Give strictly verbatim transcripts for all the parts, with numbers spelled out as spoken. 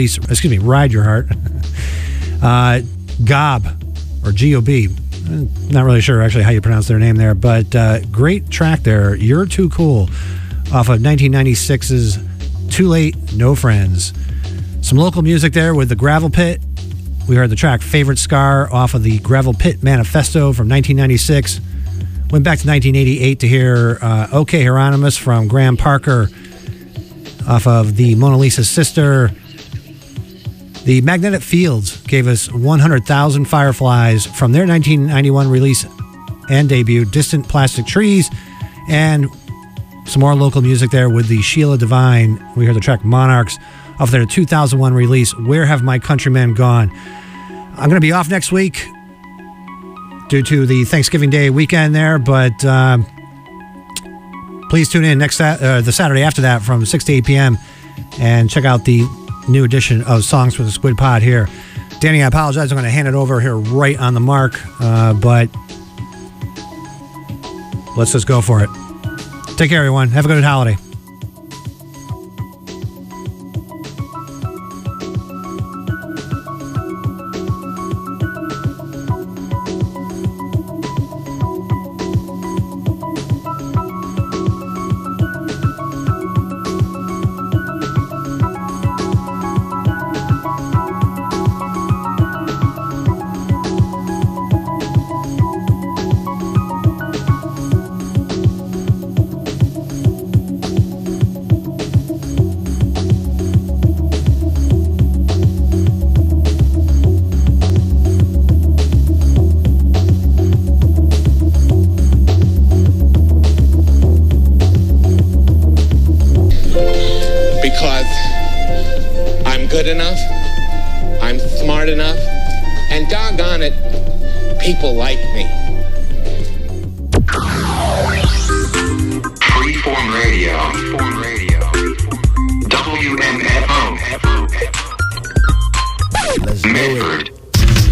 excuse me, Ride Your Heart. uh, Gob, or G O B. Not really sure actually how you pronounce their name there, but uh, great track there. You're Too Cool, off of nineteen ninety-six's Too Late, No Friends. Some local music there with the Gravel Pit. We heard the track Favorite Scar off of the Gravel Pit Manifesto from nineteen ninety-six. Went back to nineteen eighty-eight to hear uh, OK Hieronymus from Graham Parker off of the Mona Lisa's Sister. The Magnetic Fields gave us one hundred thousand Fireflies from their nineteen ninety-one release and debut, Distant Plastic Trees, and some more local music there with the Sheila Divine. We heard the track Monarchs off their two thousand one release, Where Have My Countrymen Gone? I'm going to be off next week due to the Thanksgiving Day weekend there, but uh, please tune in next uh, the Saturday after that from six to eight p.m. and check out the new edition of Songs for the Squid Pod here. Danny, I apologize. I'm going to hand it over here right on the mark, uh, but let's just go for it. Take care, everyone. Have a good holiday. People like me. Freeform Radio. Freeform Radio. W M F O. Let's do Medford. it.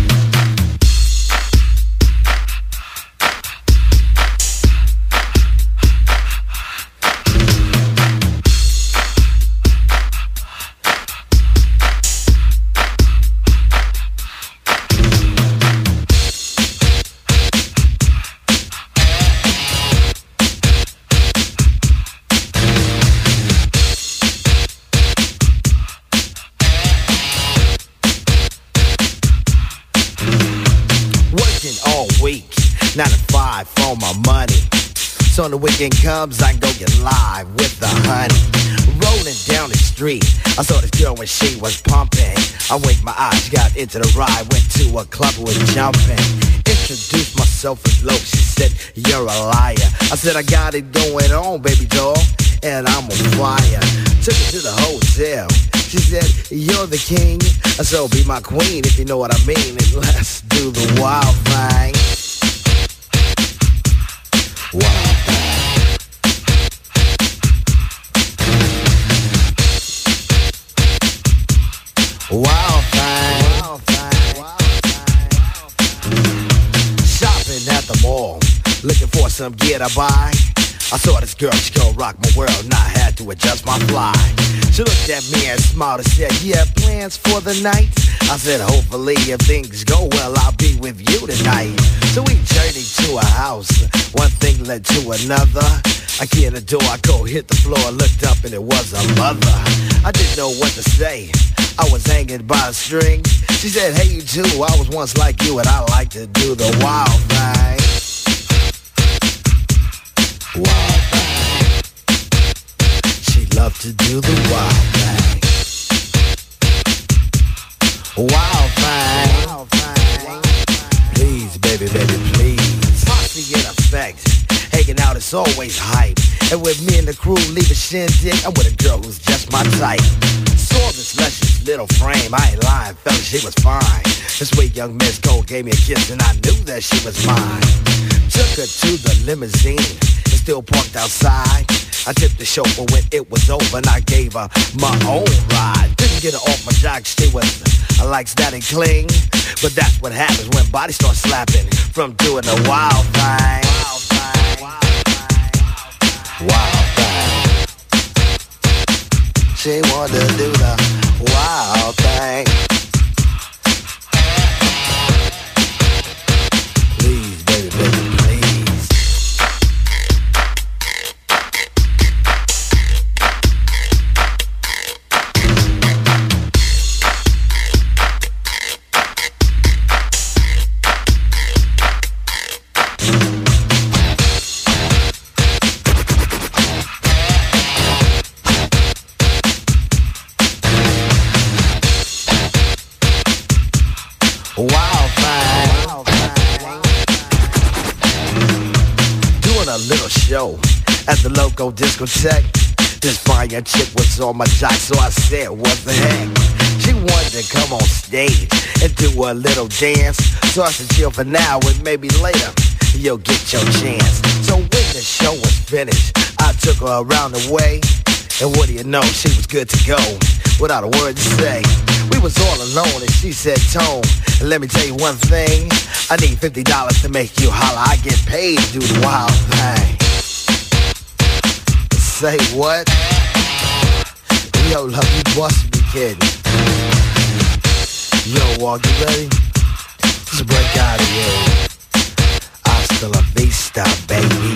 Nine to five for my money. So when the weekend comes, I can go get live with the honey. Rolling down the street, I saw this girl when she was pumping. I winked my eyes, got into the ride, went to a club, was jumping. Introduced myself as low, she said, you're a liar. I said, I got it going on, baby doll, and I'm on fire. Took her to the hotel. She said, you're the king, so be my queen if you know what I mean. And let's do the wild thing. Wild thing. Wild thing. Wild thing. Shopping at the mall, looking for some gear to buy. I saw this girl, she gon' rock my world, and I had to adjust my fly. She looked at me and smiled and said, you have plans for the night? I said, hopefully if things go well, I'll be with you tonight. So we journeyed to a house, one thing led to another. I key in the door, I go hit the floor, looked up and it was a mother. I didn't know what to say, I was hanging by a string. She said, hey you too, I was once like you and I like to do the wild thing. Wild thing. She loved to do the wild thing. Wild thing. Wild thing. Please, baby, baby, please. Posse in effect. Hanging out is always hype. And with me and the crew leave a shindig, I'm with a girl who's just my type. Saw this luscious little frame, I ain't lying, fella, she was fine. This sweet young Miss Cole gave me a kiss and I knew that she was mine. Took her to the limousine, it's still parked outside. I tipped the chauffeur when it was over and I gave her my own ride. Didn't get her off my jock, she was, I likes that and cling. But that's what happens when bodies start slapping from doing the wild thing. Wild thing. Wild thing. She wanted to do the Wild thing. Please, baby, baby, please. Wild thing. Doing a little show at the local discotheque. This fine young chick was on my jock, so I said, what the heck? She wanted to come on stage and do a little dance. So I said, chill for now and maybe later you'll get your chance. So when the show was finished, I took her around the way. And what do you know, she was good to go without a word to say. We was all alone and she said, Tone, let me tell you one thing. I need fifty dollars to make you holler. I get paid to do the wild thing. Say what? Yo, love, you must be kidding. Yo, Walk, you ready? Just break out of here. Hasta la vista, baby.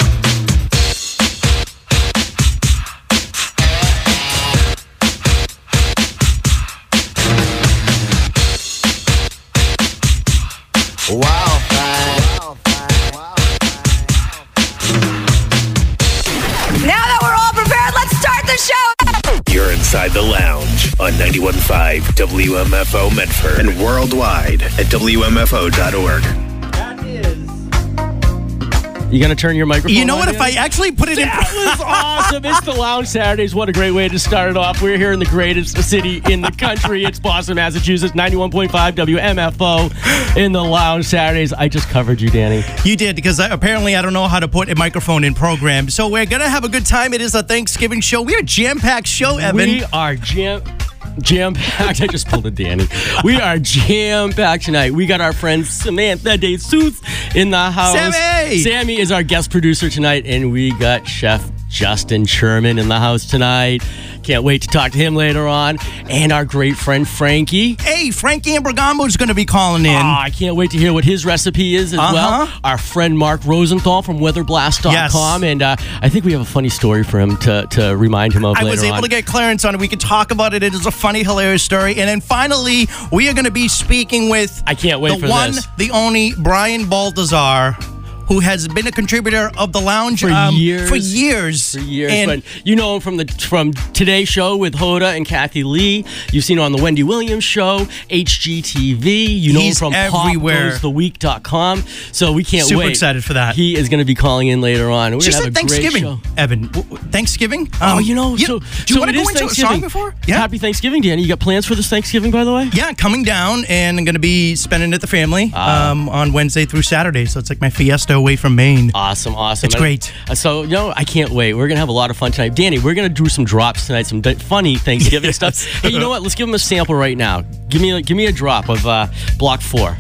Wild thing. Now that we're all prepared, let's start the show. You're inside the lounge on ninety-one point five W M F O Medford and worldwide at W M F O dot org. You gonna turn your microphone You know on what? If yet? I actually put it in... That was awesome. It's the Lounge Saturdays. What a great way to start it off. We're here in the greatest city in the country. It's Boston, Massachusetts, ninety-one point five W M F O in the Lounge Saturdays. I just covered you, Danny. You did, because I, apparently I don't know how to put a microphone in program. So we're going to have a good time. It is a Thanksgiving show. We're a jam-packed show, Evan. We are jam... Jam-packed. I just pulled a Danny. We are jam-packed tonight. We got our friend Samantha DeSuth in the house. Sammy! Sammy is our guest producer tonight, and we got Chef Justin Sherman in the house tonight. Can't wait to talk to him later on. And our great friend Frankie. Hey, Frankie Ambergambo is going to be calling in. Oh, I can't wait to hear what his recipe is as Uh-huh. well. Our friend Mark Rosenthal from weather blast dot com. Yes. And uh, I think we have a funny story for him to, to remind him of I later was able on. to get clearance on it. We could talk about it. It is a funny, hilarious story. And then finally, we are going to be speaking with I can't wait the for one, this. the only Brian Baltazar, who has been a contributor of the Lounge For um, years. For years. For years. And But you know him from the from Today Show with Hoda and Kathy Lee. You've seen him on the Wendy Williams Show, H G T V. You know He's him from everywhere. pop goes the week dot com. So we can't Super wait. excited for that. He is going to be calling in later on. We're She going to said have a great Thanksgiving, show. Evan. W- w- Thanksgiving? Oh, Um, you know, you- so, do so you want it to is go into a Thanksgiving. song before? Yeah. Happy Thanksgiving, Danny. You got plans for this Thanksgiving, by the way? Yeah, coming down, and I'm going to be spending it with the family Ah. um, on Wednesday through Saturday. So it's like my fiesta away from Maine. Awesome, awesome. It's And, great. uh, So, you know, I can't wait. We're going to have a lot of fun tonight. Danny, we're going to do some drops tonight, some d- funny Thanksgiving Yes. stuff. Hey, you know what? Let's give them a sample right now. Give me a, give me a drop of uh, Block four.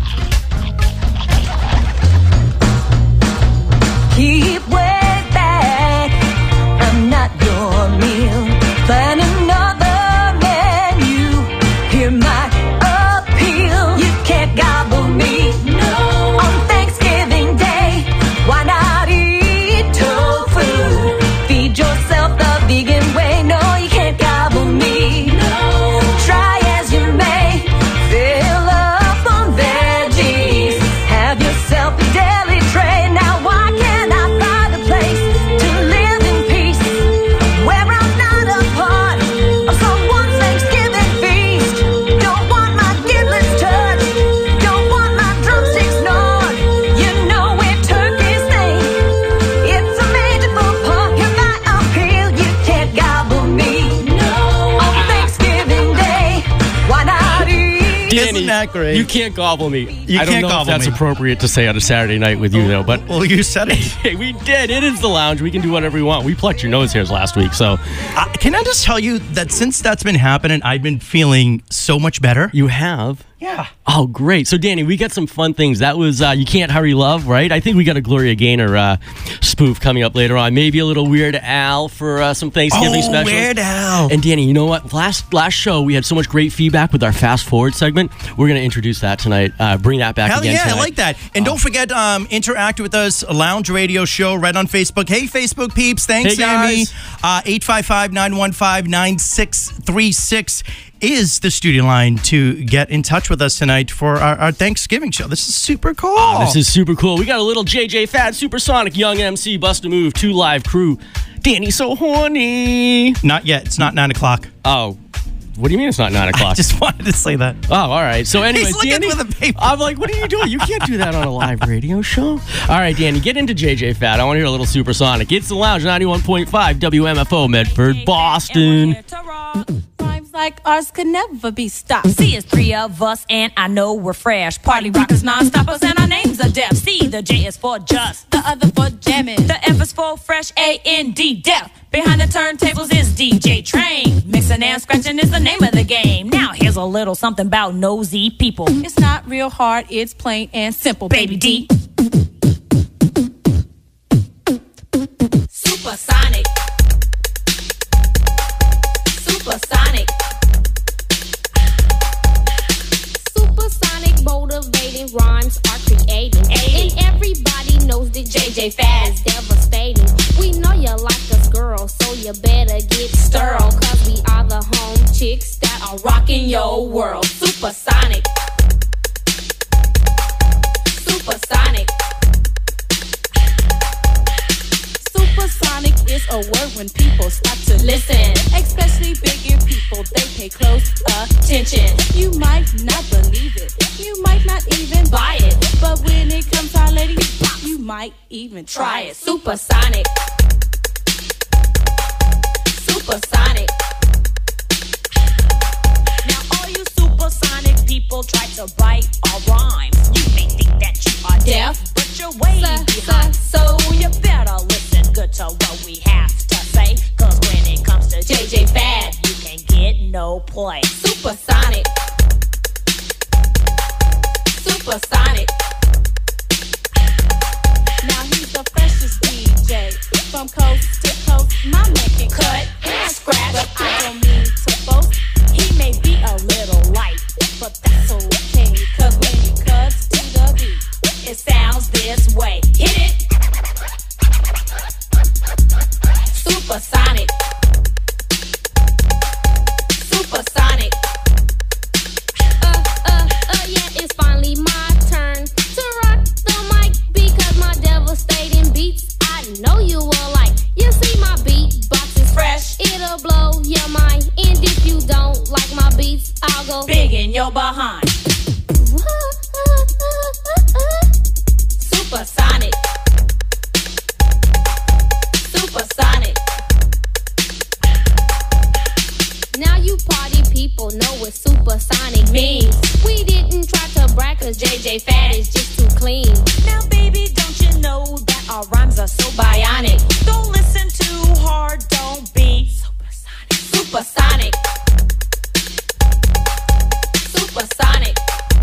Keep way back. I'm not your meal. Find another menu. Hear my appeal. You can't gobble me. No. On Thanksgiving Day, why not eat tofu? Feed yourself the vegan way. No, you can't gobble me. No. Try as you may. Fill up on veggies. Have yourself a deli tray. Now why can't I find a place to live in peace where I'm not a part of someone's Thanksgiving feast? Don't want my giblets touched. Don't want my drumsticks gnawed. You know where turkeys think. It's a major faux pas. Hear my appeal. You can't gobble me. No. On Thanksgiving Day, why not eat? Danny, that great? You can't gobble me. You I don't can't know gobble if that's me. appropriate to say on a Saturday night with you, though, but Well, you said it. hey, we did. It is the Lounge. We can do whatever we want. We plucked your nose hairs last week, so Uh, can I just tell you that since that's been happening, I've been feeling so much better. you have. Yeah. Oh, great. So, Danny, we got some fun things. That was uh, You Can't Hurry Love, right? I think we got a Gloria Gaynor uh, spoof coming up later on. Maybe a little Weird Al for uh, some Thanksgiving Oh, specials. Weird Al. And, Danny, you know what? Last last show, we had so much great feedback with our Fast Forward segment. We're going to introduce that tonight. Uh, bring that back Hell again yeah, tonight. I like that. And don't forget, um, interact with us, a Lounge Radio Show right on Facebook. Hey, Facebook peeps. Thanks, Hey, guys. Sammy. Uh, eight five five, nine one five, nine six three six is the studio line to get in touch with us tonight for our, our Thanksgiving show. This is super cool. Oh, this is super cool. We got a little J J Fad, Supersonic, Young M C, Bust a Move, two live crew. Danny so horny. Not yet. It's not nine o'clock. Oh, what do you mean it's not nine o'clock? I just wanted to say that. Oh, all right. So anyway, He's looking Danny, for the paper. I'm like, what are you doing? You can't do that on a live radio show. All right, Danny, get into J J Fad. I want to hear a little Supersonic. It's the Lounge, ninety-one point five W M F O, Medford, Boston. Rhymes like ours could never be stopped. See, it's three of us, and I know we're fresh. Party rockers, non-stoppers, and our names are deaf. See, the J is for just, the other for jamming. The F is for fresh, A N D, deaf. Behind the turntables is D J Train. Mixing and scratching is the name of the game. Now, here's a little something about nosy people. It's not real hard, it's plain and simple, baby D. Supersonic. Supersonic. Supersonic, motivating rhymes are creating. And everybody knows that J J Fad is devastating. We know you like us, girl, so you better get sterile. Cause we are the home chicks that are rocking your world. Supersonic. Supersonic. Supersonic is a word when people start to listen. Especially bigger people, they pay close attention. You might not believe it, you might not even buy it. But when it comes to our lady, you might even try it. Supersonic. Supersonic. Now all you supersonic people try to bite our rhymes. You may think that you are deaf, but you're way Sir, behind. sir. So you better listen good to what we have to say. Cause when it comes to J J Fad, you can get no play. Supersonic. Supersonic. Now he's the freshest D J. From coast to coast, my man can cut and scratch. But I don't mean to boast. He may be a little light, but that's okay. Cause when he cuts to the beat, it sounds this way. Hit it! Supersonic. Supersonic. Uh, uh, uh, yeah, it's finally my turn to rock the mic because my devastating beats I know you will like. You see my beat box is fresh, it'll blow your mind. And if you don't like my beats, I'll go Big in your behind. Supersonic. Supersonic. Now you party people know what supersonic means. We didn't try to brag cause J J Fad is just too clean. Now, baby, don't you know that our rhymes are so bionic? Don't listen too hard, don't be supersonic. Supersonic. Supersonic.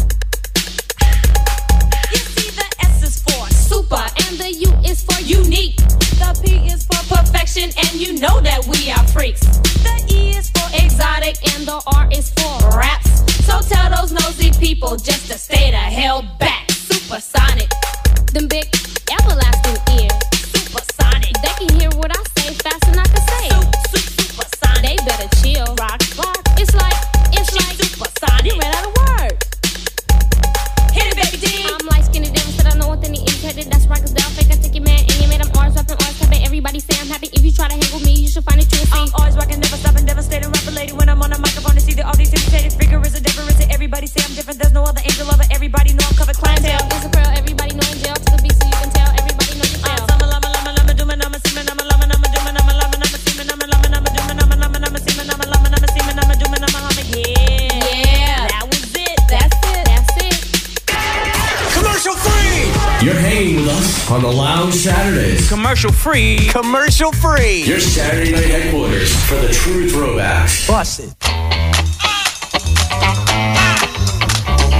You see, the S is for Super and the U is for unique. the P is for Perfection and you know that we are freaks. the E is for Exotic and the R is for raps. So tell those nosy people just to stay the hell back. Supersonic. Them big everlasting ears. supersonic. They can hear what I say fast and I can say. Su- su- supersonic. They better chill. Rock, rock. It's like, it's like Supersonic. you ran out of words. Hit it, baby D. I'm light skinned and said I know what then he indicated. That's right, cause they'll fake I take your man and you made them ours rapping ours tapping. Everybody say I'm happy. If you try to hang with me, you should find it true to see. I'm always rocking, never stopping, devastating, rapper lady. When I'm on a microphone, to see that all these imitated figure is a difference. Everybody say I'm different. There's no other angel of it. Everybody know I'm covered clientele. It's a pearl, everybody know in jail to the beat so you can tell. Everybody know you fail. I'm a lama, lama, lama, dooming, I'm a seaman, I'm a lama, I'm a dooming, I'm a lama, I'm a seaman, I'm a lama, I'm a dooming, I'm a lama, I'm a seaman, I'm a lama, I'm a seaman, I'm a dooming, I'm a lama. Yeah, Yeah. that was it. That's it, that's it. Commercial free! You're hanging with us on the Lounge Saturdays. Commercial free. Commercial free. Your Saturday night headquarters for the true throwbacks. Bust it.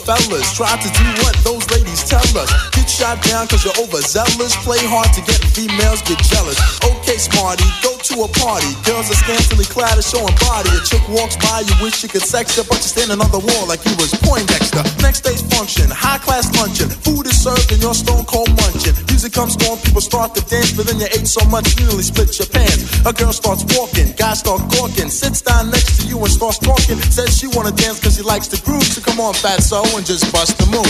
fellas try to do what those ladies tell us. Get shot down cause you're overzealous. Play hard to get females, get jealous. Okay, smarty, go to a party. Girls are scantily clad and showing body. A chick walks by, you wish you could sex her, but you're standing on the wall like you was Poindexter. Next day's function, high class luncheon. Food is served and you're stone cold munching. Music comes on, people start to dance, but then you ate so much you nearly split your pants. A girl starts walking, guys start gawking, sits down next to you and starts talking. Says she wanna dance cause she likes the groove. So come on, fatso, and just bust the move.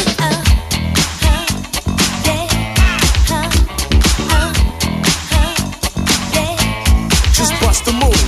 Just bust the move.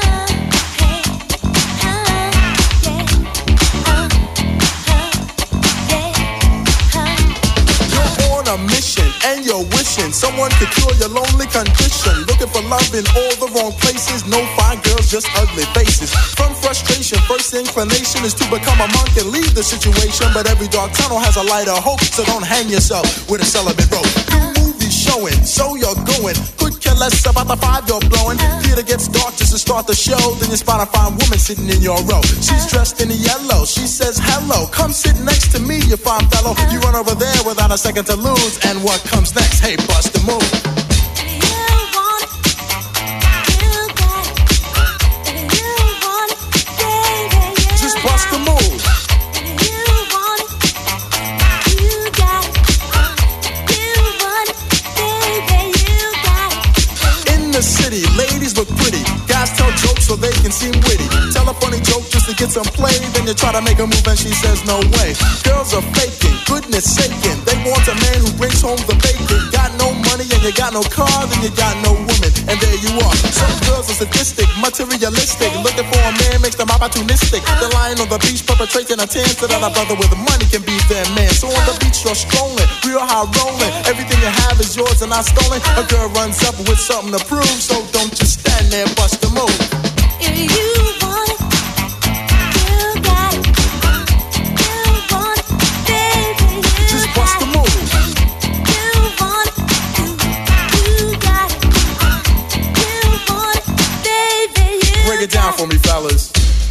You're on a mission and you're wishing someone could cure your lonely condition. Looking for love in all the wrong places. No fine girls, just ugly faces. From frustration, first inclination is to become a monk and leave the situation. But every dark tunnel has a light of hope, so don't hang yourself with a celibate rope. New movies showing, so you're going. Could care less about the five you're blowing. Theater gets dark just to start the show. Then you spot a fine woman sitting in your row. She's dressed in yellow, she says hello. Come sit next to me, you fine fellow. You run over there without a second to lose. And what comes next? Hey, bust the move. Just bust the move. In the city, ladies look pretty. Guys tell jokes so they can seem witty. Tell a funny joke just to get some play. Then you try to make a move and she says no way. Girls are faking, goodness saking. They want a man who brings home the bacon. Got no money and you got no car, then you got no woman. And there you are. Some girls are sadistic, materialistic. Looking for a man makes them opportunistic. They're lying on the beach perpetrating a tan so that a brother with money can be their man. So on the beach you're strolling, real high rolling. Everything you have is yours and not stolen. A girl runs up with something to prove. So don't just stand there, bust the move. If you want it, you got it. You want it, baby, you Just bust the move. You want it, you, you got it. You want it, baby, you Break it down for me, fellas.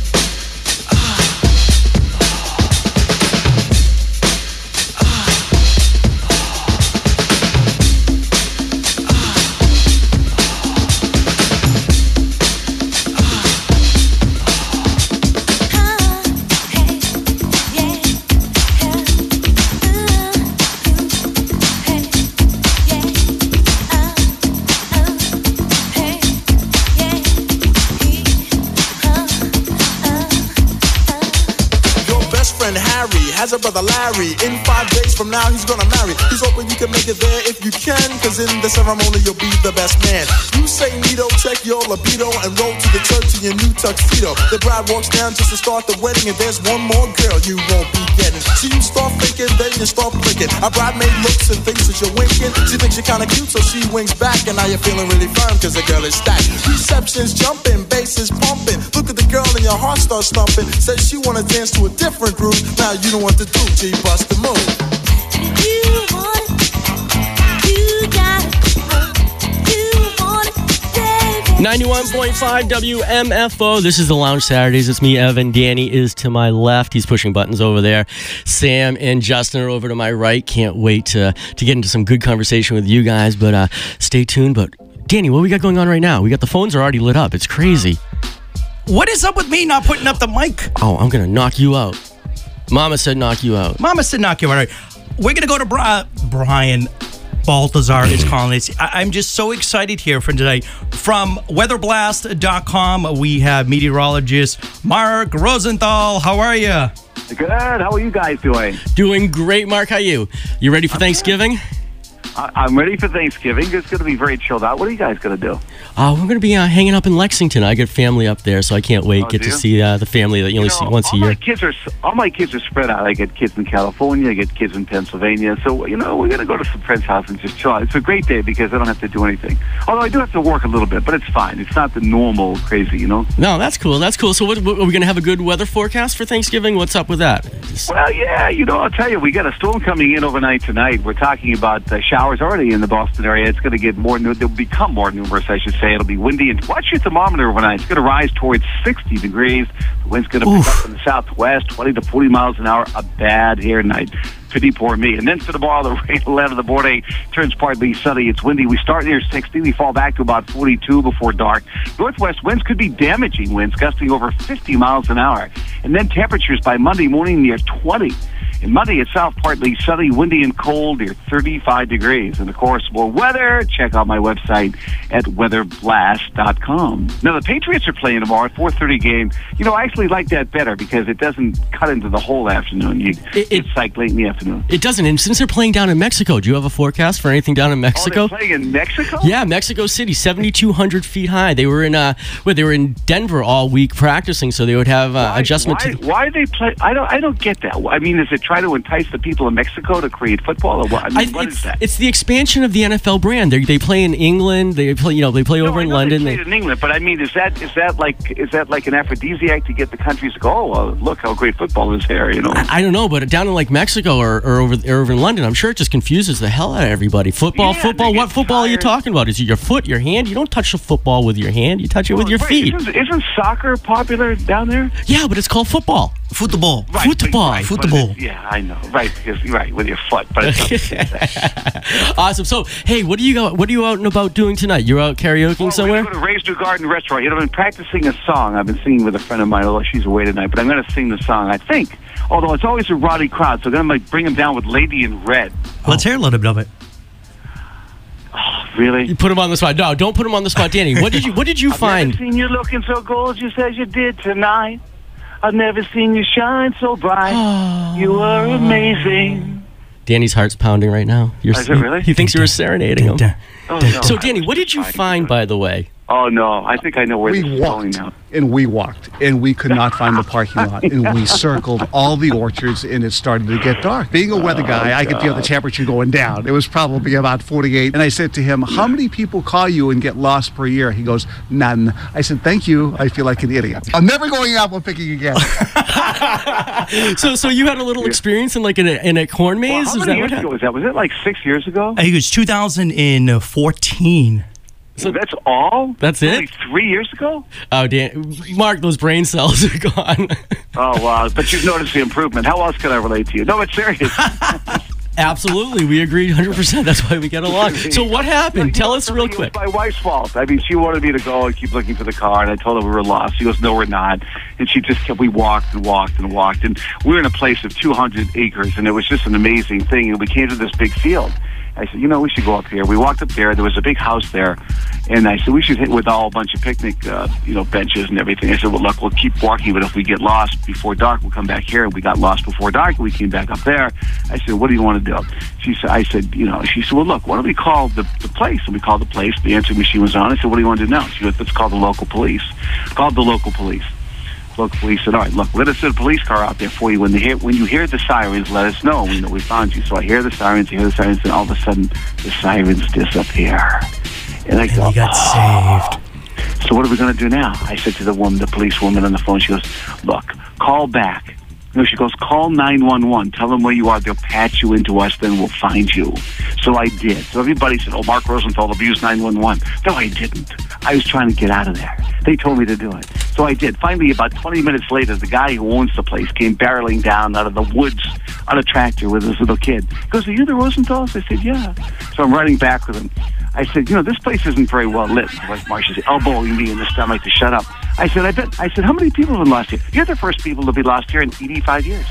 Has a brother Larry. In five days from now he's gonna marry. He's hoping you can make it there if you can, cause in the ceremony you'll be the best man. You say neato, check your libido, and roll to the church in your new tuxedo. The bride walks down just to start the wedding, and there's one more girl you won't be getting. So you start thinking, then you start blinking. A bridemaid looks and thinks that you're winking. She thinks you're kinda cute, so she winks back, and now you're feeling really firm cause the girl is stacked. Reception's jumping, bass is pumping. Look at the girl and your heart starts thumping. Says she wanna dance to a different groove. Now you don't want to do, G, bust the move. You want it, you got it. You want it, baby. ninety-one point five W M F O. This is the Lounge Saturdays. It's me, Evan. Danny is to my left. He's pushing buttons over there. Sam and Justin are over to my right. Can't wait to, to get into some good conversation with you guys, but uh, stay tuned. But Danny, what we got going on right now? We got the phones are already lit up. It's crazy. What is up with me not putting up the mic? Oh, I'm going to knock you out. Mama said knock you out. Mama said knock you out. All right. We're going to go to Bri- Brian Baltazar is calling us. I- I'm just so excited here for tonight. From weather blast dot com, we have meteorologist Mark Rosenthal. How are you? Good. How are you guys doing? Doing great, Mark. How are you? You ready for Thanksgiving? I- I'm ready for Thanksgiving. It's going to be very chilled out. What are you guys going to do? Uh, we're going to be uh, hanging up in Lexington. I got family up there, so I can't wait. Oh, Get do to you? see uh, the family that you only You know, see once all a year. My kids are, all my kids are spread out. I get kids in California. I get kids in Pennsylvania. So, you know, we're going to go to some friend's house and just chill out. It's a great day because I don't have to do anything. Although I do have to work a little bit, but it's fine. It's not the normal crazy, you know? No, that's cool. That's cool. So what, what, are we going to have a good weather forecast for Thanksgiving? What's up with that? Well, yeah, you know, I'll tell you, we got a storm coming in overnight tonight. We're talking about uh, showers showers already in the Boston area. It's going to get more, they'll become more numerous, I should say. It'll be windy. And watch your thermometer overnight. It's going to rise towards sixty degrees. The wind's going to pick up from the southwest, twenty to forty miles an hour. A bad hair night. Pity poor me. And then for tomorrow, the rain will end of the morning turns partly sunny. It's windy. We start near sixty. We fall back to about forty-two before dark. Northwest winds could be damaging winds, gusting over fifty miles an hour. And then temperatures by Monday morning near twenty. And Monday itself, partly sunny, windy, and cold near thirty-five degrees. And, of course, more weather. Check out my website at weather blast dot com. Now, the Patriots are playing tomorrow, four thirty game. You know, I actually like that better because it doesn't cut into the whole afternoon. You It- it- It's like late in the afternoon. It doesn't. And since they're playing down in Mexico, do you have a forecast for anything down in Mexico? Oh, they're playing in Mexico? Yeah, Mexico City, seventy-two hundred feet high. They were in uh, well, they were in Denver all week practicing, so they would have uh, Why- adjustment. Why, to why they play? I don't. I don't get that. I mean, is it try to entice the people in Mexico to create football, or what? I mean, I- what it's, is that? it's the expansion of the N F L brand. They they play in England. They play, you know, they play No, over I in know London. They They, played in England, but I mean, is that is that like is that like an aphrodisiac to get the countries to go? Oh, well, look how great football is here. You know. I don't know, but down in like Mexico or, or over or over in London, I'm sure it just confuses the hell out of everybody. Football, Yeah, football. they What get football are you tired. talking about? Is it your foot, your hand? You don't touch the football with your hand. You touch it with your Right, feet. Isn't, isn't soccer popular down there? Yeah, but it's called football. Football. Right, but- Football. right, but Football. it- Yeah, I know. Right, because right with your foot, but it's not Awesome. So, hey, what do you got? What are you out and about doing tonight? You're out karaokeing Well, somewhere? We're going to Raised New Garden Restaurant. You know, I've been practicing a song. I've been singing with a friend of mine, although she's away tonight. But I'm going to sing the song, I think. Although it's always a rowdy crowd, so I'm going to bring him down with Lady in Red. Let's hear a little bit of it. Really? You put him on the spot. No, don't put him on the spot, Danny. What did you What did you I've find? never seen you looking so gorgeous as you did tonight. I've never seen you shine so bright. You are amazing. Danny's heart's pounding right now. You're, Is it really? He thinks you were serenading him. Oh, no, So, I Danny, was what did you trying to find, do it. by the way? Oh, no. I think I know where We this is going walked now. and we walked and we could not find the parking lot and we circled all the orchards and it started to get dark. Being a weather guy, I could feel the temperature going down. It was probably about forty-eight. And I said to him, how many people call you and get lost per year? He goes, none. I said, thank you. I feel like an idiot. I'm never going apple picking again. So, so you had a little experience in like in a, in a corn maze? Well, how Is many that years what ago happened? was that? Was it like six years ago? I think it was two thousand fourteen. So that's all? That's it? Only three years ago? Oh, Dan, Mark, those brain cells are gone. Oh, wow. But you've noticed the improvement. How else can I relate to you? No, it's serious. Absolutely, we agree one hundred percent. That's why we get along. So, what happened? Tell us real quick. It was my wife's fault. I mean, she wanted me to go and keep looking for the car, and I told her we were lost. She goes, no, we're not. And she just kept, we walked and walked and walked. And we were in a place of two hundred acres, and it was just an amazing thing. And we came to this big field. I said, you know, we should go up here. We walked up there. There was a big house there. And I said, we should hit with all a bunch of picnic, uh, you know, benches and everything. I said, well, look, we'll keep walking, but if we get lost before dark, we'll come back here. And we got lost before dark, and we came back up there. I said, what do you want to do? She said, I said, you know, she said, well, look, why don't we call the, the place? And we called the place. The answering machine was on. I said, what do you want to do now? She goes, let's call the local police. Called the local police. Local police said, all right, look, let us send a police car out there for you. When, they hear, when you hear the sirens, let us know. We know we found you. So I hear the sirens, I hear the sirens, and all of a sudden, the sirens disappear. And I go, You got oh. saved. So what are we going to do now? I said to the woman, the police woman on the phone, she goes, look, call back. No, she goes, call nine one one. Tell them where you are. They'll patch you into us, then we'll find you. So I did. So everybody said, oh, Mark Rosenthal abused nine one one. No, I didn't. I was trying to get out of there. They told me to do it. So I did. Finally, about twenty minutes later, the guy who owns the place came barreling down out of the woods on a tractor with his little kid. He goes, are you the Rosenthals? I said, yeah. So I'm riding back with him. I said, you know, this place isn't very well lit. Like Marcia's elbowing me in the stomach to shut up. I said, I bet. I said, how many people have been lost here? You're the first people to be lost here in eighty-five years.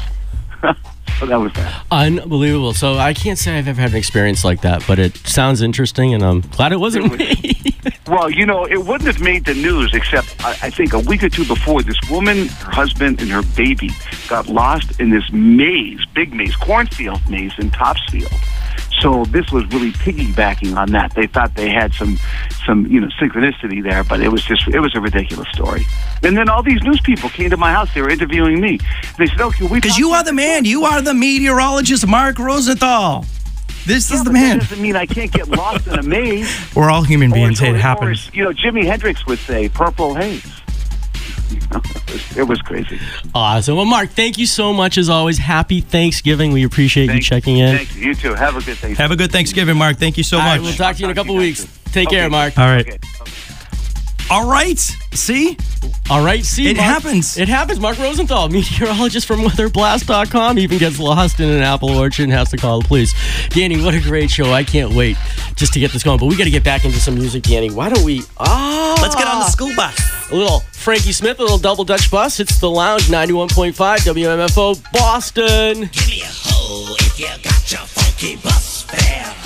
So that was that. Unbelievable. So I can't say I've ever had an experience like that, but it sounds interesting, and I'm glad it wasn't me. Well, you know, it wouldn't have made the news except, I, I think, a week or two before, this woman, her husband, and her baby got lost in this maze, big maze, cornfield maze in Topsfield. So this was really piggybacking on that. They thought they had some, some you know, synchronicity there, but it was just, it was a ridiculous story. And then all these news people came to my house. They were interviewing me. They said, "Okay, we." Because you are the man. You are the meteorologist, Mark Rosenthal. This Yeah, is the but man. That doesn't mean I can't get lost in a maze. We're all human beings. Or- It or- happens. or, you know, Jimi Hendrix would say, "Purple haze." it, was, it was crazy. Awesome. Well, Mark, thank you so much as always. Happy Thanksgiving. We appreciate Thank you checking in. Thank you. You too. Have a good Thanksgiving. Have a good Thanksgiving, Mark. Thank you so All much. right, we'll talk to you in a couple weeks. Take Okay. care, Mark. All right. Okay. All right. See? All right, see, It Mark- happens. It happens. Mark Rosenthal, meteorologist from weather blast dot com, even gets lost in an apple orchard and has to call the police. Danny, what a great show. I can't wait just to get this going. But we got to get back into some music, Danny. Why don't we? Ah, Let's get on the school bus. A little Frankie Smith, a little double Dutch bus. It's the Lounge, ninety-one point five W M F O, Boston. Give me a hoe if you got your funky bus fare.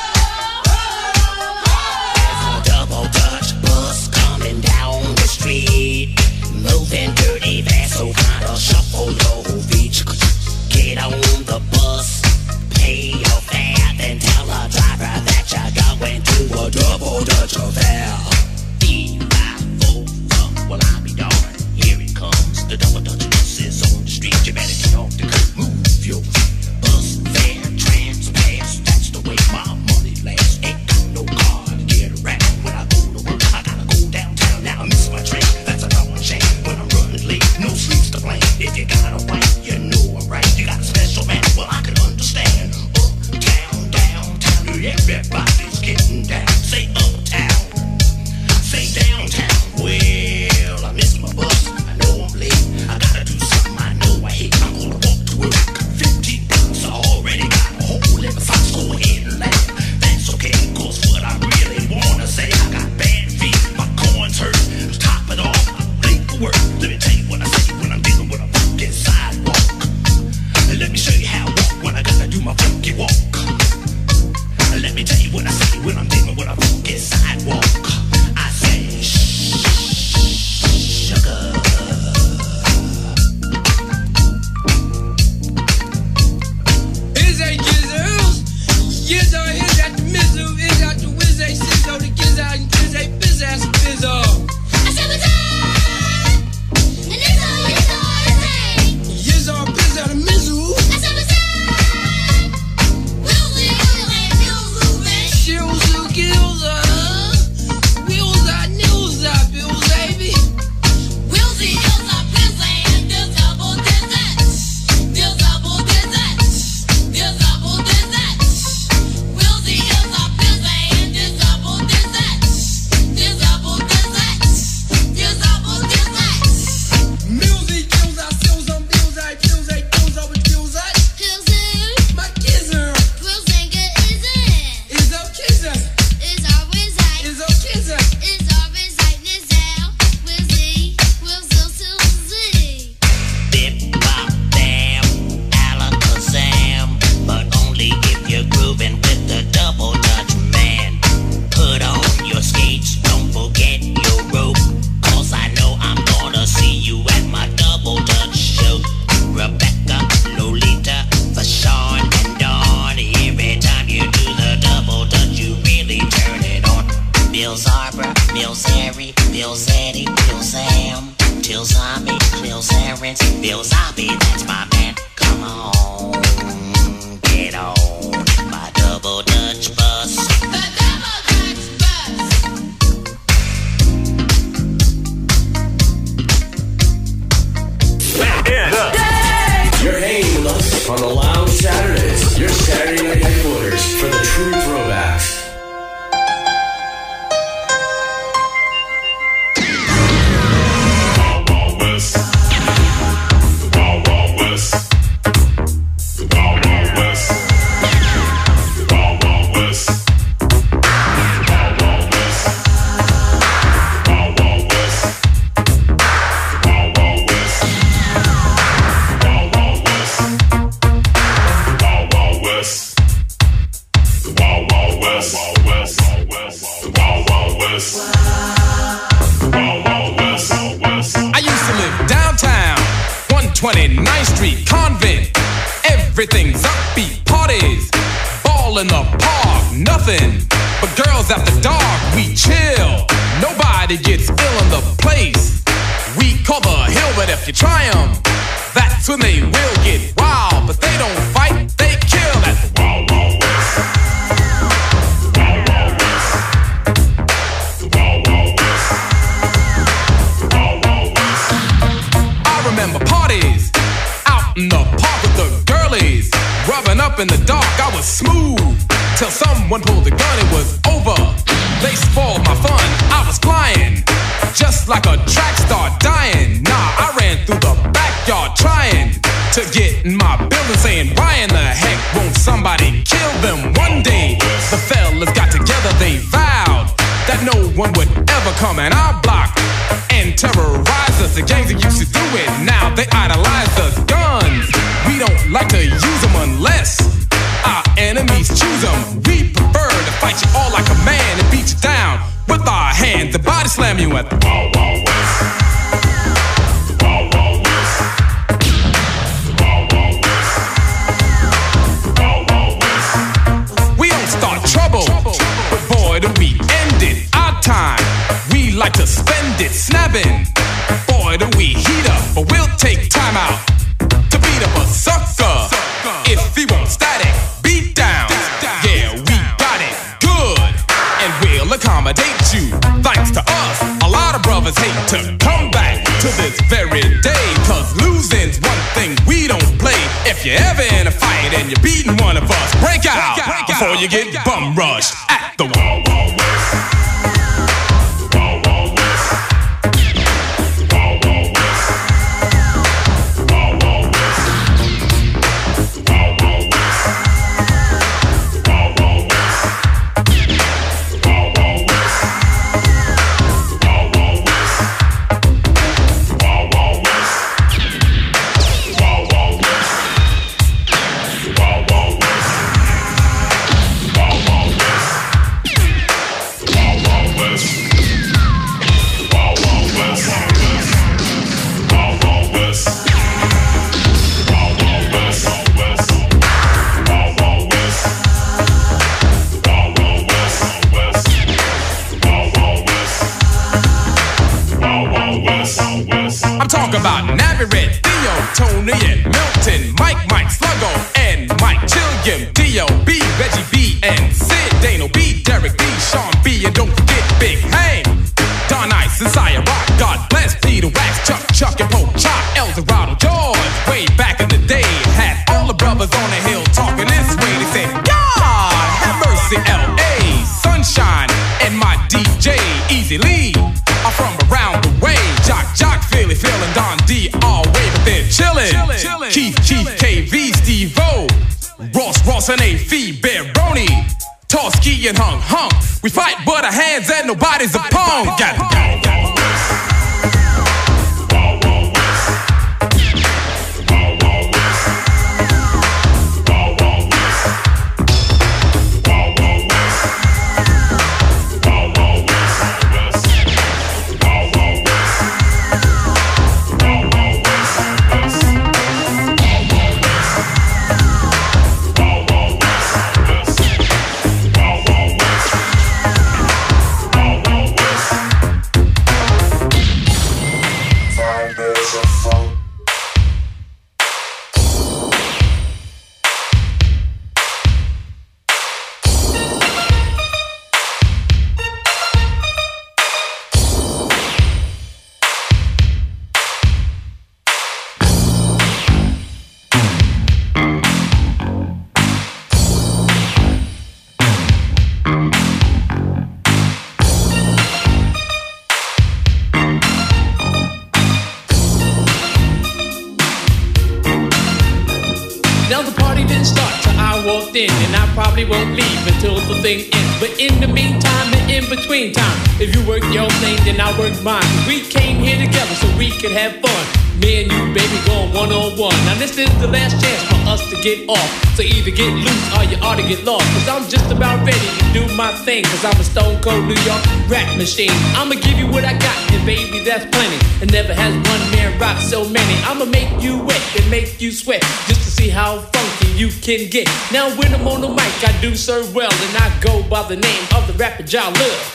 There's a double Dutch bus coming down the street, moving dirty fast, so kinda shuffle your feet. Get on the bus, pay your fare, then tell the driver that you're going to a double Dutch affair. D five four, well I'll be darned. Here it comes, the double Dutch bus is on the street. You better get off the curb, move your feet. Bus fare, trans pass, that's the way my money lasts. Ain't got no car to get around. When I go to work, I gotta go downtown. Now I miss my train, that's a darn shame. When I'm running late, no sleeps to blame. If you got a wife, you know I'm right. You got a special man, well I can understand. Uptown, downtown, everybody's getting down. Say uptown, say downtown. Well, I miss my bus, I know I'm late. I gotta do something I know I hate. I'm gonna walk to work. fifteen bucks, I already got a hole in the socks. Go ahead and laugh. That's okay, cause what I really wanna say, I got bad feet, my corns hurt. To top it off, I'm late for work. Let me tell you what I say when I'm dealing with a fucking sidewalk. And let me show you how I walk when I gotta do my funky walk. And let me tell you what I say when I'm dealing with a funky sidewalk. I say, sugar. Is a jizzles, yizzo, is at the mizzle, is at the whiz, a sizzo, the giz out and giz a biz ass bizzo. I said what's up? And this all, this all, this ain't. Yizzo, biz out the mizzle. I said what's up? Willie, Willie, Willie, Shills, Gilza, Wheels out, Nils out, Bills, baby. Wilsey, Ilza, Pilsey, and this double dessert. This double dessert. This double dessert. Wilsey, Ilza, Pilsey, and this double dessert. This double dessert. This double dessert. Milsey, Gilza, Sills on Bills, I Bills, I Bills over Bills, I Pilsey. My kisser. Pilsey, is it? Is up kisser. Is always right. Is up kisser. Is always right. Nizal, Wilsey, Wilsey, Silsey. Bip, bop, bam, alakazam. But only if you're grooving with the double Dutch man. Put on your skates, don't forget your rope. Cause I know I'm gonna see you at my double Dutch show. Rebecca, Lolita, Fashawn, and Dawn. Every time you do the double Dutch, you really turn it on. Bill Zarbra, Bill Zary, Bill Zeddy, Bill Sam, Till Zombie, Bill Zarens, Bill Zombie, that's my man. Come on, get on my double Dutch bus. The double Dutch bus. You're hanging with us on the Lounge Saturdays, your Saturday night headquarters for the true throwbacks. Wild Wild West. The Wild Wild West. The Wild Wild West. The Wild Wild West. The Wild Wild West. The Wild Wild West. The Wild Wild West. The Wild Wild West. The Wild Wild West. The Wild Wild West. The Wild Wild West. The Wild Wild West. I used to live downtown, one twenty-ninth Street, Convent. Everything's upbeat, parties, ball in the park, nothing but girls after dark. We chill, nobody gets ill in the place. We call the hill, but if you try 'em, that's when they will get wild. But they don't fight, they kill. That's the Wild Wild West. The Wild Wild West. The Wild Wild West. The Wild Wild West. rubbing up in the dark. I was smooth till someone pulled the gun. It was over. They spoiled my fun. I was flying just like a track star dying. Nah, I ran through the backyard trying to get in my building, saying, why in the heck won't somebody kill them? One day the fellas got together. They vowed that no one would ever come in our block and terrorize us. The gangs that used to do it, now they idolize us. Guns, we don't like to use them unless our enemies choose them. We prefer to fight you all like a man and beat you down with our hands and body slam you at the Wild Wild West. The Wild Wild West. The Wild Wild West. The Wild Wild West. We don't start trouble, but boy do we end it. Our time, we like to spend it snapping. Boy do we heat up, but we'll take time out to beat up a sucker if he won't static. Beat down, yeah, we got it good, and we'll accommodate you. Thanks to us, a lot of brothers hate to come back to this very day, cause losing's one thing we don't play. If you're ever in a fight and you're beating one of us, break out before you get bum rushed at the Wild Wild West. The Wild Wild West. The Wild Wild West. The Wild Wild West. The Wild Wild West. The Wild Wild West. The Wild Wild West. The Wild Wild West. The Wild Wild West. The Wild Wild West. The Wild Wild West. The Wild Wild West. The Wild Wild West. The Wild Wild West. The Wild Wild West. The Wild Wild West. The Wild Wild West. The Wild Wild West. The Wild Wild West. The Wild Wild West. I'm talking about Navi Red, Theo, Tony, and Milton, Mike, Mike, Sluggo, and Mike Chilliam, D O B, Reggie B, and Sid, Dano B, Derek B, Sean B, and don't forget Big Hank, Don Ice, and Sire Rock, God bless Peter Wax, Chuck, Chuck, and Pope Chop, El Dorado George. Way back in the day, had all the brothers on the hill talking this way. They said, God have mercy, L A, Sunshine, and my D J, Easy Lee, are from around the way. Jock, Jock, Philly, Phil, and Don D, all way, but they're chillin'. Keith, Keith, K V, Steve O, Ross, Ross, and A F, Baroni, Toski, and Hung, Hung. We fight, but our hands and nobody's a punk. Got it. Wild Wild West. The Wild Wild West. The Wild Wild West. The Wild Wild West. The Wild Wild West. The Wild Wild West. The Wild Wild West. The Wild Wild West. The Wild Wild West. The Wild Wild West. The Wild Wild West. Five days of fun. Now the party didn't start till I walked in, and I probably won't leave until the thing ends. But in the meantime and in between time, if you work your thing, then I work mine. We came here together so we could have fun. Me and you, baby, going one on one. Now this is the last chance for us to get off. So either get loose or you ought to get lost. Cause I'm just about ready to do my thing. Cause I'm a stone cold New York rap machine. I'ma give you what I got, and baby, that's plenty. And never has one man rocked so many. I'ma make you wet and make you sweat, just to see how funky you can get. Now when I'm on the mic, I do serve well, and I go by the name of the rapper y'all love.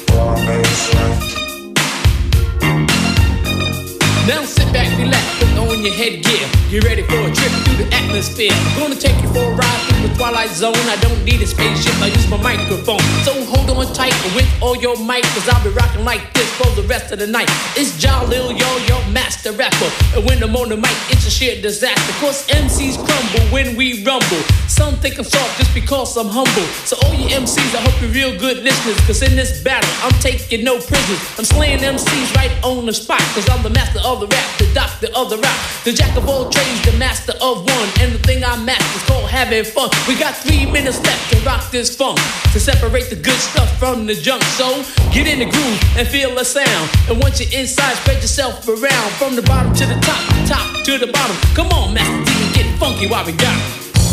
Now sit back, relax, put on on your headgear. Get ready for a trip through the atmosphere. Gonna take you for a ride through the twilight zone. I don't need a spaceship, I use my microphone. So hold on tight with all your might, cause I'll be rocking like this for the rest of the night. It's Jalil, yo, your master rapper. And when I'm on the mic, it's a sheer disaster. Cause M Cs crumble when we rumble. Some think I'm soft just because I'm humble. So all you M Cs, I hope you're real good listeners. Cause in this battle, I'm taking no prisoners. I'm slaying M Cs right on the spot. Cause I'm the master of the rap, the doctor of the rap, the jack of all trades, the master of one. And the thing I master is called having fun. We got three minutes left to rock this funk, to separate the good stuff from the junk. So get in the groove and feel the sound. And once you're inside, spread yourself around. From the bottom to the top, top to the bottom. Come on, Master D, and get funky while we got it.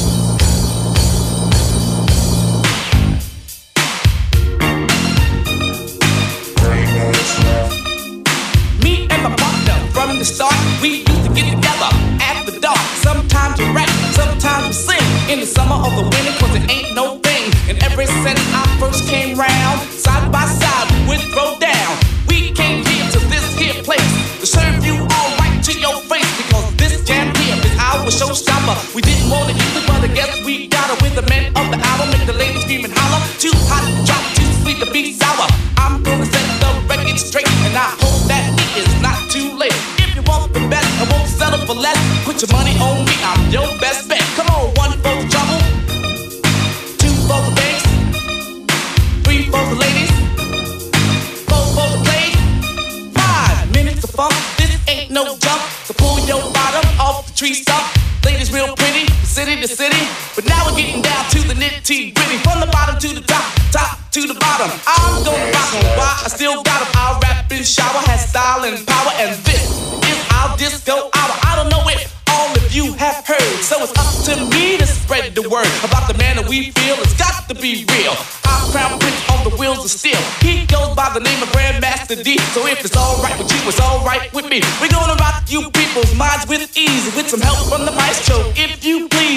Me and my partner from the start, we used to get together at the dark. Sometimes we rap, sometimes we sing. In the summer or the winter, cause it ain't no thing. And ever since I first came round, side by side we would throw down. We came here to this here place to serve you all right to your face. Because this jam here is our showstopper. We didn't want to use it, but I guess we got it. With the men of the hour, make the ladies scream and holler. Too hot to drop, too sweet to be sour. I'm gonna set the record straight, and I hope that it is not too late. If you want the best, I won't settle for less. Put your money on me, I'm your best bet. Come on, one for the trouble, two for the banks, three for the ladies, four for the play. Five minutes of funk, this ain't no jump. So pull your bottom off the tree stump. Ladies real pretty, city to city. But now we're getting down to the nitty gritty. From the bottom to the top, top to the bottom. I'm gonna rock 'em, why I still got 'em. I'll rap and shower, has style and power. And this is our disco hour. I don't know if all of you have heard, so it's up to me to spread the word about the man that we feel. It's got to be real. Our crown prince on the wheels of steel. He goes by the name of Grandmaster D. So if it's alright with you, it's alright with me. We're gonna rock you people's minds with ease, with some help from the maestro, if you please.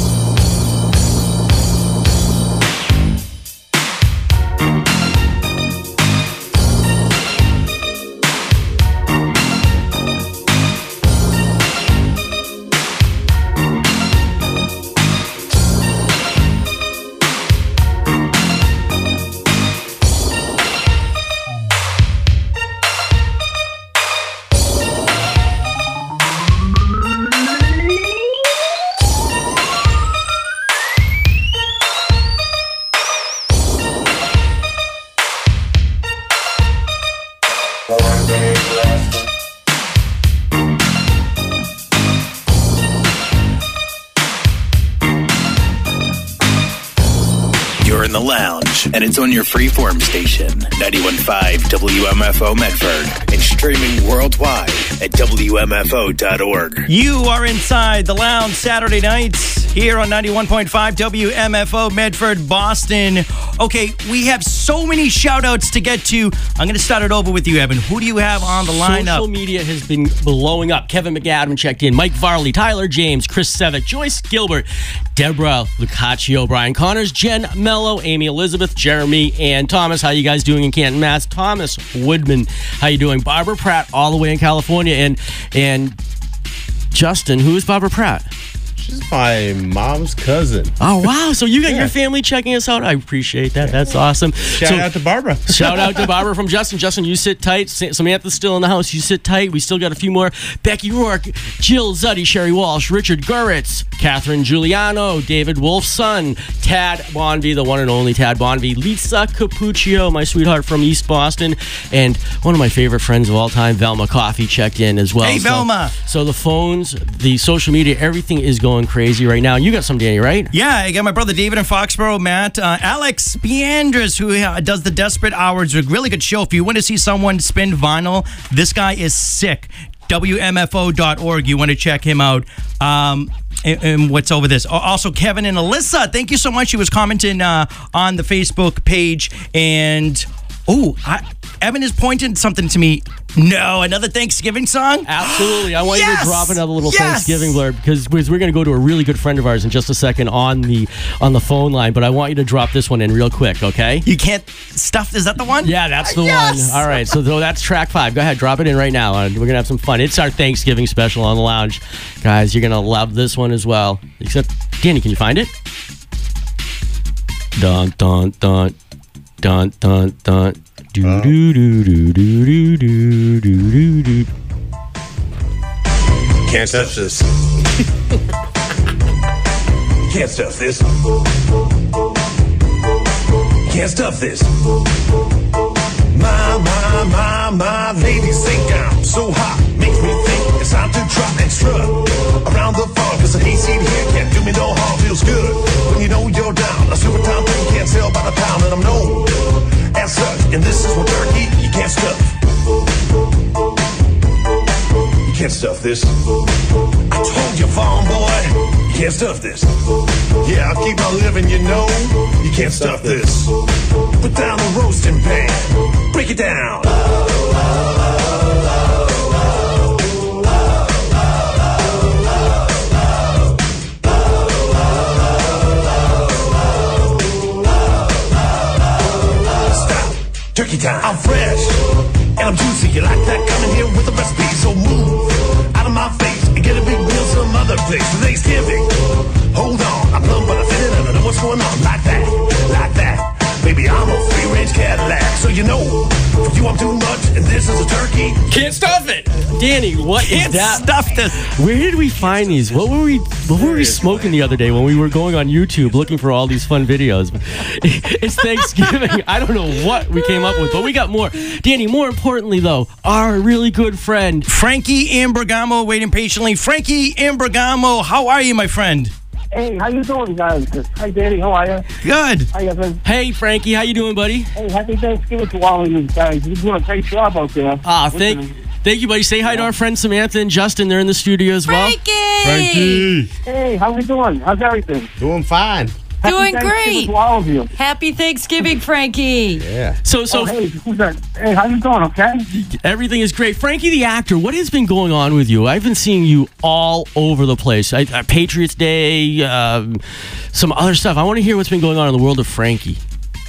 You're in the lounge, and it's on your freeform station, ninety-one point five W M F O Medford, and streaming worldwide at W M F O dot org. You are inside the lounge Saturday nights here on ninety-one point five W M F O Medford, Boston. Okay, we have so many shout outs to get to. I'm going to start it over with you, Evan. Who do you have on the lineup? Social media has been blowing up. Kevin McAdam checked in. Mike Varley, Tyler James, Chris Sevick, Joyce Gilbert, Deborah Lucaccio, Brian Connors, Jen Mello, Amy Elizabeth, Jeremy, and Thomas. How you guys doing in Canton, Mass? Thomas Woodman, how you doing? Barbara Pratt, all the way in California, and and Justin, who is Barbara Pratt? She's my mom's cousin. Oh, wow. So you got Yeah. your family checking us out. I appreciate that. That's awesome. Shout So- out to Barbara. Shout out to Barbara from Justin. Justin, you sit tight. Sa- Samantha's still in the house. You sit tight. We still got a few more. Becky Rourke, Jill Zuddy, Sherry Walsh, Richard Guritz, Catherine Giuliano, David Wolf's son, Tad Bonvie, the one and only Tad Bonvie, Lisa Capuccio, my sweetheart from East Boston, and one of my favorite friends of all time, Velma Coffee, checked in as well. Hey, So- Velma. So the phones, the social media, everything is going crazy right now. You got some, Danny, right? Yeah, I got my brother David in Foxborough, Matt. Uh, Alex Beandras, who uh, does the Desperate Hours, a really good show. If you want to see someone spin vinyl, this guy is sick. W M F O dot org. You want to check him out. Um, and, and what's over this? Also, Kevin and Alyssa, thank you so much. She was commenting uh, on the Facebook page. And, oh, Evan is pointing something to me. No, another Thanksgiving song? Absolutely. I want you Yes! to drop another little Yes! Thanksgiving blurb because we're going to go to a really good friend of ours in just a second on the on the phone line. But I want you to drop this one in real quick, okay? You can't stuff. Is that the one? Yeah, that's the Yes! one. All right, so th- that's track five. Go ahead, drop it in right now. Uh, We're gonna have some fun. It's our Thanksgiving special on the lounge, guys. You're gonna love this one as well. Except, Danny, can you find it? Dun dun dun dun dun dun. Do do do do do do do do do. Can't touch this. Can't stuff this. Can't stuff this. My, my, my, my ladies think I'm so hot. Makes me think it's time to drop and strut around the farm. Cause the hayseed here can't do me no harm. Feels good when you know you're down. A super time thing can't sell by the pound. And I'm known as such. And this is what turkey you can't stuff. You can't stuff this. I told you, farm boy, you can't stuff this. Yeah, I'll keep on living, you know. You can't stuff this. Put down the roasting pan. Break it down. Stop. Turkey time. I'm fresh and I'm juicy. You like that? Coming here with a recipe. So move out of my face and get a big meal some other place for Thanksgiving. Hold on, I'm plumb but I fit in and I know what's going on. Like that, like that. Baby, I'm a free-range Cadillac, so you know, for you I'm too much, and this is a turkey. Can't stuff it, Danny. What is Can't that? stuff this. Where did we find these? What were we? What were we smoking the other day when we were going on YouTube looking for all these fun videos? It's Thanksgiving. I don't know what we came up with, but we got more. Danny, more importantly though, our really good friend Frankie Imbragamo waiting patiently. Frankie Imbragamo, how are you, my friend? Hey, how you doing, guys? Hi, Danny. How are you? Good. Hi, Evan. Hey, Frankie. How you doing, buddy? Hey, happy Thanksgiving to all of you guys. You're doing a great job out there. Ah, thank, thank you, buddy. Say hi to our friends Samantha and Justin. They're in the studio as well. Frankie! Hey, how we doing? How's everything? Doing fine. Happy Doing Thanksgiving great. to all of you. Happy Thanksgiving, Frankie. Yeah. So, so Oh, hey, who's that? Hey, how you doing? Okay. everything is great. Frankie, the actor. What has been going on with you? I've been seeing you all over the place. I, uh, Patriots Day, um, some other stuff. I want to hear what's been going on in the world of Frankie.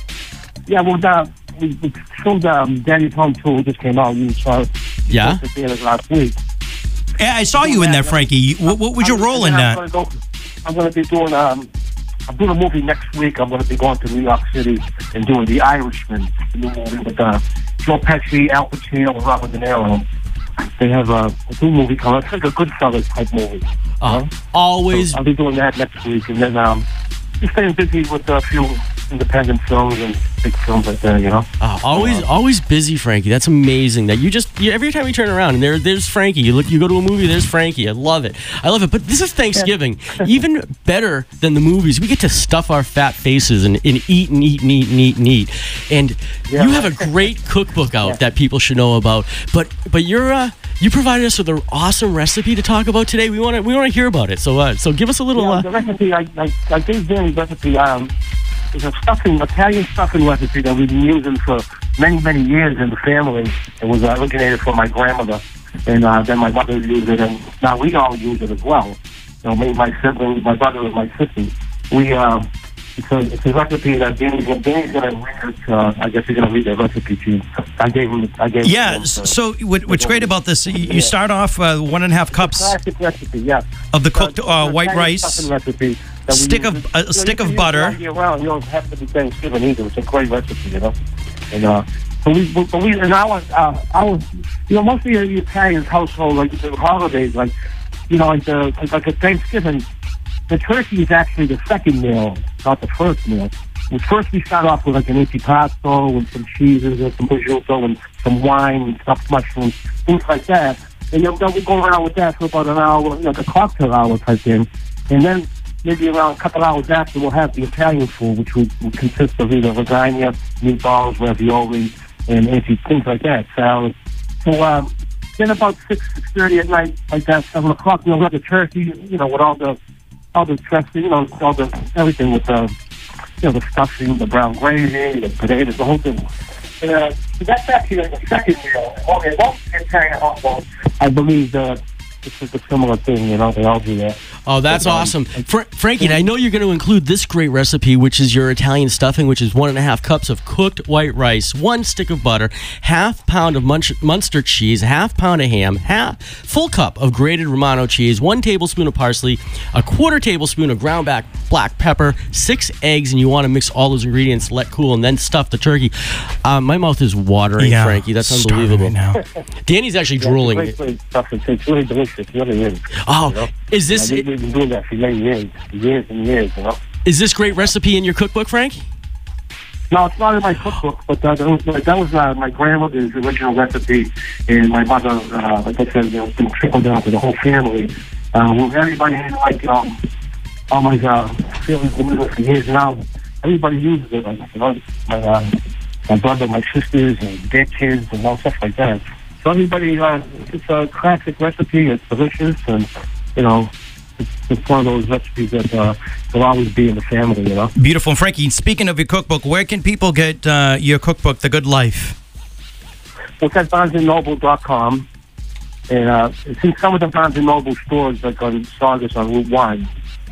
Yeah, well, uh, we, we filmed um, Danny's Home Tour. Just came out. You saw it. Yeah? At the end of last week. Yeah, I saw you in that, Frankie. What, what was your role in I'm that? gonna go, I'm going to be doing. Um, I'm doing a movie next week. I'm going to be going to New York City and doing The Irishman, the new movie with uh, Joe Pesci, Al Pacino, and Robert De Niro. They have a, a new movie coming. It's like a Goodfellas type movie. Uh, you know? Always. So I'll be doing that next week, and then um, just staying busy with a few independent films and big films like that. You know. Uh, always, always busy, Frankie. That's amazing. That you just you, every time you turn around and there, there's Frankie. You look, you go to a movie, there's Frankie. I love it. I love it. But this is Thanksgiving. Even better than the movies, we get to stuff our fat faces and, and eat and eat and eat and eat and eat. And Yeah. you have a great cookbook out that people should know about. But but you're uh, you provided us with an awesome recipe to talk about today. We want to we want to hear about it. So uh, so give us a little. Yeah, Uh, the recipe, I, I, I gave Danny's recipe. Um, it's a stuffing, Italian stuffing recipe that we've been using for many, many years in the family. It was uh, originated from my grandmother, and uh, then my mother used it, and now we all use it as well. You know, me, my siblings, my brother, and my sister. We, uh, it's a, it's a recipe that Danny's, Danny's going to read it. Uh, I guess he's going to read the recipe to you. I gave him. I gave Yeah. him, s- So what, what's great about this? You, you start off uh, one and a half cups classic recipe, yeah. of the cooked uh, It's white Italian rice, stuffing recipe that we stick use. of You a know, stick you of can butter. use it all year round. You don't have to be Thanksgiving either. It's a great recipe, you know. And uh, but we, but we, in our, uh, our, you know, most of the Italian household, like the holidays, like, you know, like the like, like a Thanksgiving, the turkey is actually the second meal, not the first meal. Well, first we start off with like an antipasto and some cheeses and some prosciutto and some wine and stuffed mushrooms, things like that. And then, then we go around with that for about an hour, like a cocktail hour type thing. And then maybe around a couple hours after, we'll have the Italian food, which would, would consist of either lasagna, meatballs, ravioli, and anti things like that, salad. So um, then about six, six thirty at night, like that, seven o'clock, we'll have the turkey, you know, with all the all the dressing, you know, all the everything with the, you know, the stuffing, the brown gravy, the potatoes, the whole thing. uh, that's actually like the second meal. Okay, well, Italian hot I believe uh, it's a similar thing, you know, they all do that. Oh, that's But, um, awesome. Fra- Frankie, I know you're going to include this great recipe, which is your Italian stuffing, which is one and a half cups of cooked white rice, one stick of butter, half pound of Munch- Munster cheese, half pound of ham, half full cup of grated Romano cheese, one tablespoon of parsley, a quarter tablespoon of ground back black pepper, six eggs, and you want to mix all those ingredients, let cool, and then stuff the turkey. Uh, my mouth is watering, Yeah, Frankie. That's starving unbelievable. now. Danny's actually Yeah, drooling. It's great, great stuff. It's, it's really delicious. It really is. Oh, you know? is this- I mean, we've been doing that for many years, years and years, you know? Is this great recipe in your cookbook, Frank? No, it's not in my cookbook, but uh, that was, that was uh, my grandmother's original recipe, and my mother, uh, like I said, you know, it's been trickled down to the whole family. Uh, well, everybody, like, um, oh my God, feeling familiar for years now. Everybody uses it, like, you know, my, uh, my brother, my sisters, and their kids, and all stuff like that. So everybody, uh, it's a classic recipe. It's delicious, and you know, it's, it's one of those recipes that uh, will always be in the family. You know. Beautiful. And Frankie, speaking of your cookbook, where can people get uh, your cookbook, The Good Life? It's at Barnes and Noble dot com, and uh, it's in some of the Barnes and Noble stores, like on Saugus on Route One,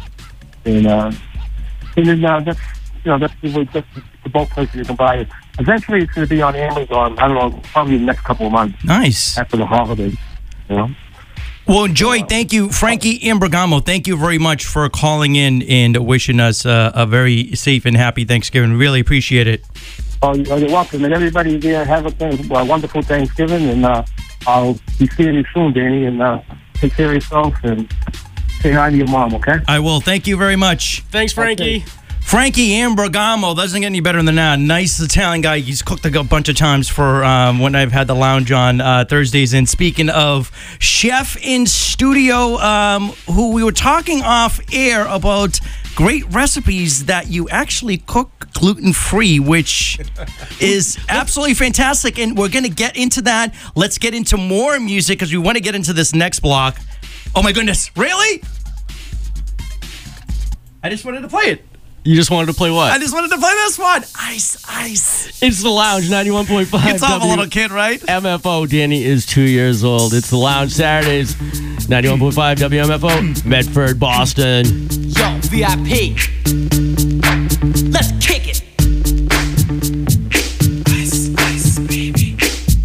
and uh, and then uh, that's you know that's the, that's the both places you can buy it. Eventually, it's going to be on Amazon. I don't know, probably in the next couple of months. Nice. After the holidays, you know. Well, enjoy. Thank you, Frankie Imbrogamo. Thank you very much for calling in and wishing us uh, a very safe and happy Thanksgiving. Really appreciate it. Oh, you're welcome. And everybody there, have a, th- a wonderful Thanksgiving. And uh, I'll be seeing you soon, Danny. And uh, take care of yourself and say hi to your mom, okay? I will. Thank you very much. Thanks, Frankie. Okay. Frankie Imbrogamo doesn't get any better than that. Nice Italian guy. He's cooked a bunch of times for um, when I've had the lounge on uh, Thursdays. And speaking of chef in studio, um, who we were talking off air about great recipes that you actually cook gluten-free, which is absolutely fantastic. And we're going to get into that. Let's get into more music because we want to get into this next block. Oh my goodness, really? I just wanted to play it. You just wanted to play what? I just wanted to play this one. Ice, ice. It's the Lounge, ninety-one point five. It's off a little kid, right? M F O. Danny is two years old. It's the Lounge Saturdays, ninety-one point five W M F O, Medford, Boston. Yo, V I P. Let's kick it. Ice, ice, baby.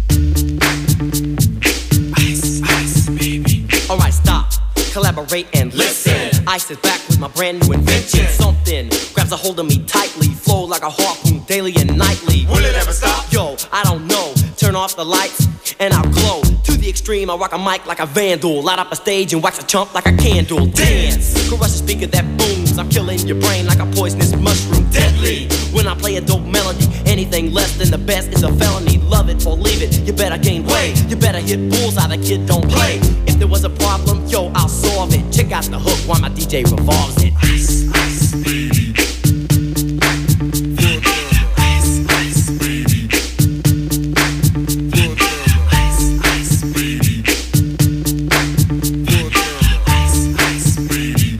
Ice, ice, baby. All right, stop. Collaborate and listen. Ice is back with my brand new invention. Something grabs a hold of me tightly, flow like a harpoon daily and nightly. Will it ever stop? Yo, I don't know. Turn off the lights and I'll glow. To the extreme, I rock a mic like a vandal. Light up a stage and wax a chump like a candle. Dance, crush a speaker that booms. I'm killing your brain like a poisonous mushroom. Deadly, when I play a dope melody. Anything less than the best is a felony. Love it or leave it, you better gain weight. You better hit bullseye, the kid don't play. If there was a problem, yo, I'll solve it. Check out the hook while my D J revolves it. Ice, ice, baby. Ice, ice, baby. Ice, ice, baby. Ice, ice, baby.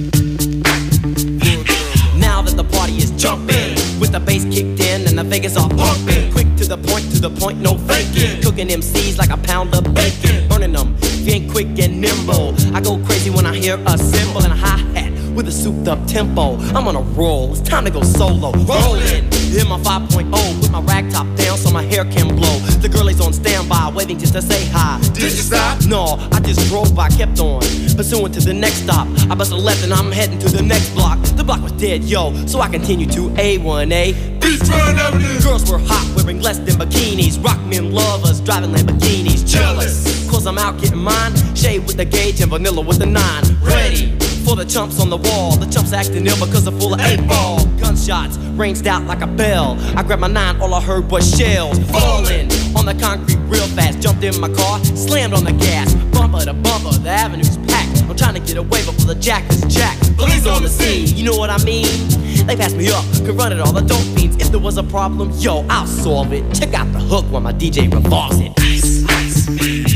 Now that the party is jumping, with the bass kicked in and the Vegas are pumping. Quick to the point, to the point, no faking. Cooking M Cs like a pound of bacon. Burning them, if you ain't quick and nimble. I go crazy when I hear a cymbal and a hi-hat with a souped up tempo. I'm on a roll, it's time to go solo. Rolling in my five point oh with my rag top down so my hair can blow. The girl is on standby, waiting just to say hi. Did you stop? No, I just drove by, kept on pursuing to the next stop. I bust a left and I'm heading to the next block. The block was dead, yo, so I continue to A one A. Beachfront Avenue. Girls were hot, wearing less than bikinis. Rock men lovers, driving Lamborghinis. Jealous, cause I'm out getting mine. Shade with the gauge and vanilla with the nine. Ready for the chumps on the wall. The chumps acting ill because they're full of eight ball. Gunshots ranged out like a bell. I grabbed my nine, all I heard was shells falling on the concrete real fast. Jumped in my car, slammed on the gas. Bumper to bumper, the avenue's packed. I'm trying to get away before the jack is jacked. Police on the scene, you know what I mean? They passed me up, could run it all the dope fiends. If there was a problem, yo, I'll solve it. Check out the hook while my D J revolves it. Ice, ice, baby.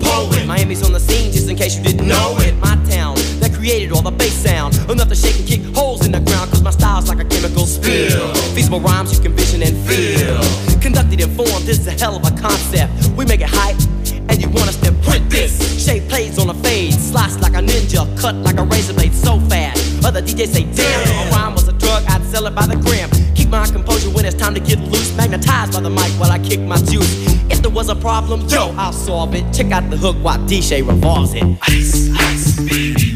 poet. Miami's on the scene, just in case you didn't know it. My town that created all the bass sound. Enough to shake and kick holes in the ground, cause my style's like a chemical spill. Feasible rhymes you can vision and feel. Conducted in form, this is a hell of a concept. We make it hype, and you want us to print this. Shape plays on a fade, slice like a ninja, cut like a razor blade so fast. Other D Js say, damn, a rhyme was a drug, I'd sell it by the gram. Keep my composure when it's time to get loose. Magnetized by the mic while I kick my juice. If there was a problem, yo, I'll solve it. Check out the hook while D J revolves it. Ice, ice, baby.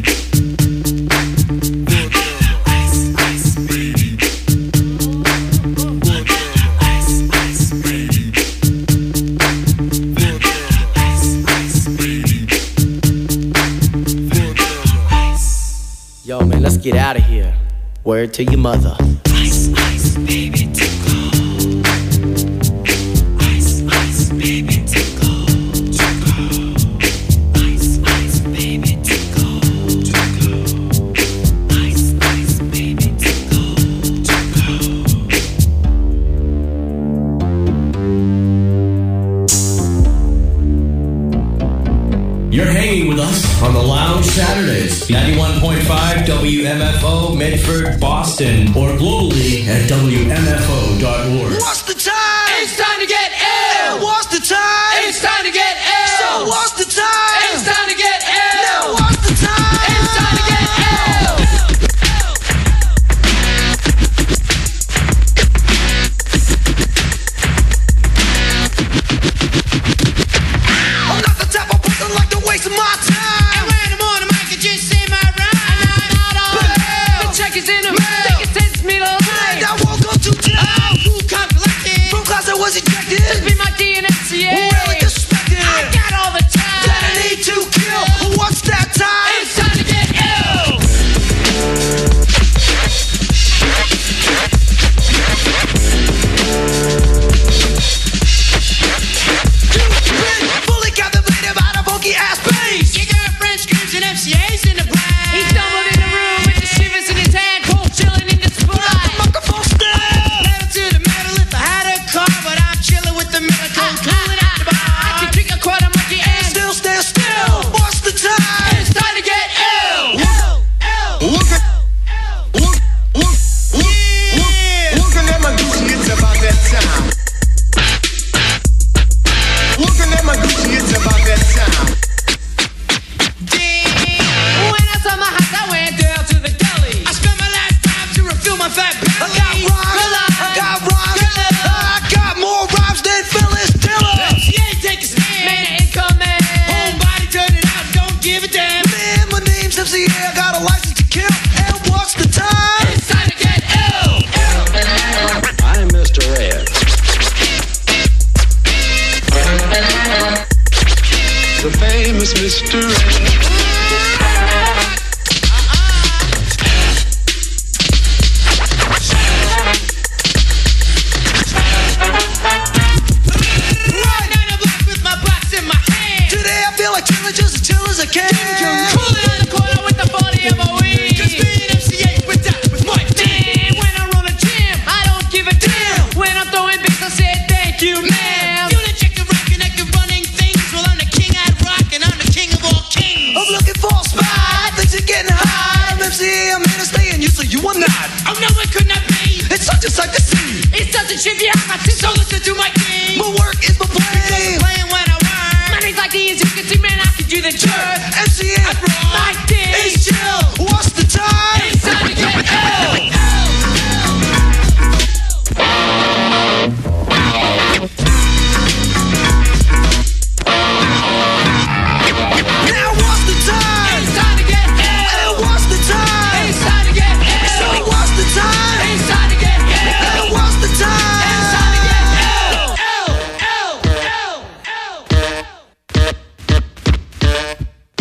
Yo, man, let's get out of here. Word to your mother. Ice, ice, baby, tickle. Ice, ice, baby, tickle. Tickle. Ice, ice, baby, tickle. Tickle. Ice, ice, baby, tickle. Tickle. You're hanging with us on the Lounge Saturdays. ninety-one point five W M F O, Medford, Boston. Or globally at W M F O dot org. What's the time? It's time to get ill. What's the time? It's time to get ill. So what's the time? It's time to get ill. Now what's the time? It's time to get ill. I'm not the type of person like to waste my time. And when I'm on the mic, I just say my rhyme. I'm not all the check is in the mail. Think it takes me to lie. I woke up to tell. Oh, who come collected? From class I was ejected. Just be my D N S C A. Really disrespected. I got all the time that I need to kill. What's that time? It's time to get ill. Fully captivated by the funky ass bass. Your girlfriend screams and M C A's in the brain. He stumbled in the room with the shivers in his hand, cold chilling in the spot. The microphone still. Pedal to the metal if I had a car, but I'm chilling with the metal cold cooling at the bar. I can drink a quarter monkey and still stand still. What's the time? It's time to get ill. Ill, ill. Look at, look, look, look, yeah. Looking at my Gucci, it's about that time. Looking at my Gucci, it's about that time. When I saw my house, I went down to the deli. I spent my last time to refill my fat belly. I got rhymes, I got rhymes, I got more rhymes than Phyllis Diller. She ain't take a stand, man, incoming. Homebody, turn it out, don't give a damn. Man, my name's M C A, I got a license to kill. And what's the time? It's time to get ill. I'm Mister Ed. The famous Mister Ed. Today I feel like chilling just as chill as I can. Cooling on the corner with the body of a weed. Cause being M C A with that with my damn. When I run a gym, I don't give a damn. When I'm throwing beats, I say thank you, ma'am. You done check the rock and I can running things. Well, I'm the king I'd rock and I'm the king of all kings. I'm looking for a spot, things are getting hot. I'm M C A, I'm here to stay and you, so you are not. Oh no, it could not be. It's such a sight to see. It's such a trivia, so listen to my game. My work is my play. Because I'm playing when I work. Money's like the as you can see, man, I can do the jerk. M C A, my thing is chill. What's the time? It's time to get ill. Now what's the time? It's time to get ill. And what's the time? It's time to get ill. So what's the time? It's time to get ill. And what's the time? It's time to get ill. Ill, ill, ill, ill.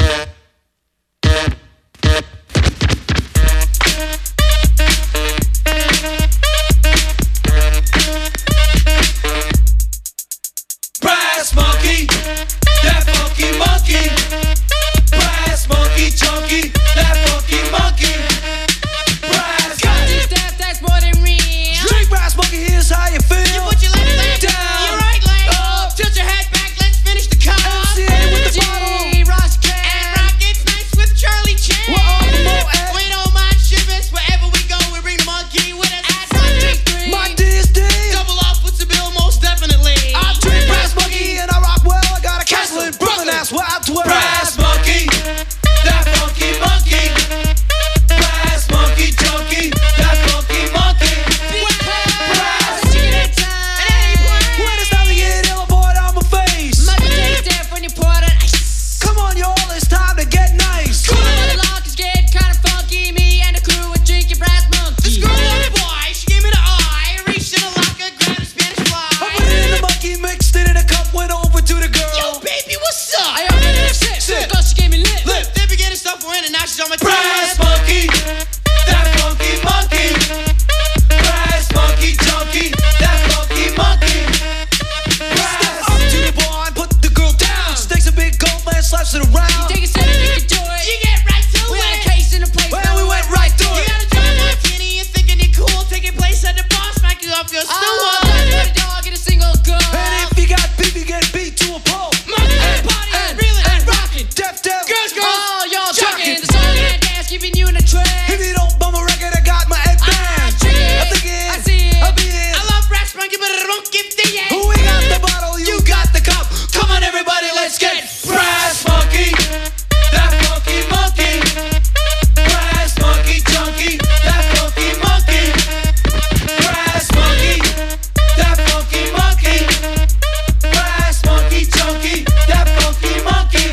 pass it around. You take a step, you can do it. You get right to we it. We had a case in the place. Well, we went right through it. You got a drunk martini, you're thinking you're cool. Taking place at the bar, smack you off your stool. Oh. Put a dog in a single girl. And if you got beef, you get beat to a pulp. Monkey and party, and reeling and rocking. Deaf, deaf. Girls, girls. Oh, y'all jocking. The song and dance, keeping you in a trance. If you don't bum a record, I got my head band. I think it. I see it. I be it. I love brass monkey, but I don't give the yank. We got the bottle, you got the cup. Come on, everybody, let's get brass monkey. That funky monkey. Brass monkey junkie. That funky monkey. Brass monkey. That funky monkey. Brass monkey junkie. That funky monkey.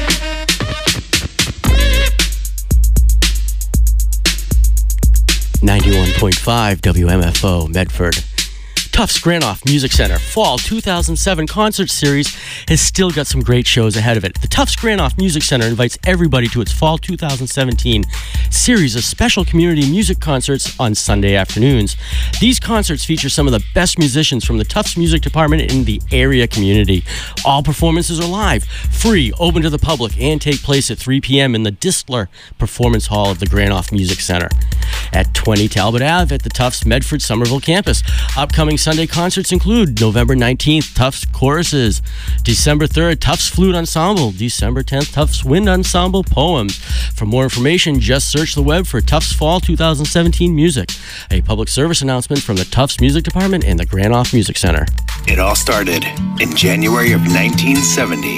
ninety-one point five W M F O Medford. Tufts Granoff Music Center Fall two thousand seven Concert Series has still got some great shows ahead of it. The Tufts Granoff Music Center invites everybody to its Fall two thousand seventeen series of special community music concerts on Sunday afternoons. These concerts feature some of the best musicians from the Tufts Music Department in the area community. All performances are live, free, open to the public, and take place at three p.m. in the Distler Performance Hall of the Granoff Music Center at twenty Talbot Ave at the Tufts Medford Somerville campus. Upcoming Sunday concerts include November nineteenth, Tufts Choruses, December third, Tufts Flute Ensemble, December tenth, Tufts Wind Ensemble Poems. For more information, just search the web for Tufts Fall two thousand seventeen Music, a public service announcement from the Tufts Music Department and the Granoff Music Center. It all started in January of nineteen seventy.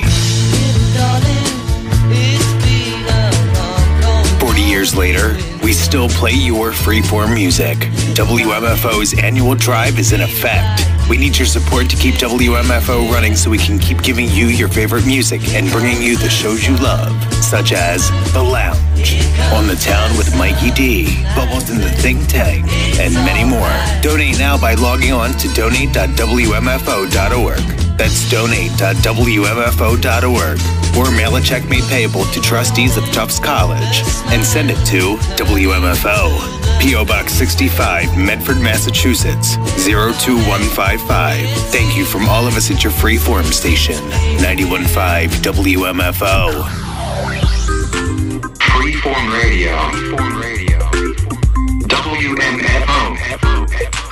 forty years later, we still play your freeform music. W M F O's annual drive is in effect. We need your support to keep W M F O running so we can keep giving you your favorite music and bringing you the shows you love, such as The Lounge, On the Town with Mikey D, Bubbles in the Think Tank, and many more. Donate now by logging on to donate dot W M F O dot org. That's donate dot W M F O dot org. Or mail a check made payable to trustees of Tufts College and send it to W M F O, P O Box sixty-five, Medford, Massachusetts, zero two one five five. Thank you from all of us at your freeform station, ninety-one point five W M F O. Freeform Radio. Freeform Radio. W M F O.